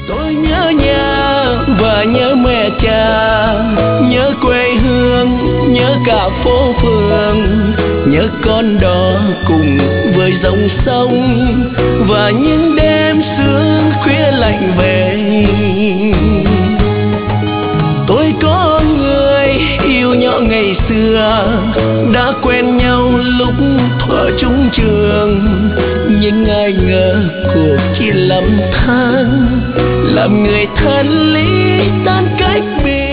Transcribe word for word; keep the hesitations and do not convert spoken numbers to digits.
Tôi nhớ nhà và nhớ mẹ cha, nhớ quê hương, nhớ cả phố phường, nhớ con đò cùng với dòng sông và những đêm sương khuya lạnh về. Tôi có người yêu nhỏ ngày xưa, đã quen nhau lúc thuở trung trường, nhưng ai ngờ cuộc chỉ lầm than làm người thân lý tan cách biệt.